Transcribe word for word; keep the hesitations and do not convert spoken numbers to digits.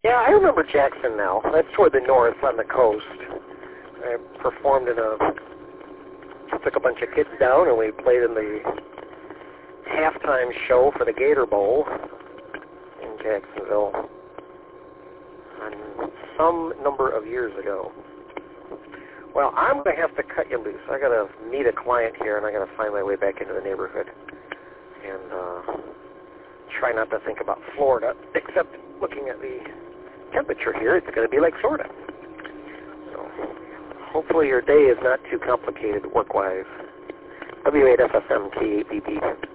Yeah, I remember Jackson now. That's toward the north on the coast. I performed in a, took a bunch of kids down and we played in the halftime show for the Gator Bowl in Jacksonville on some number of years ago. Well, I'm going to have to cut you loose. I got to meet a client here and I got to find my way back into the neighborhood and uh, try not to think about Florida, except looking at the temperature here, it's going to be like Florida. So hopefully your day is not too complicated work-wise. W eight F S M T eight B B.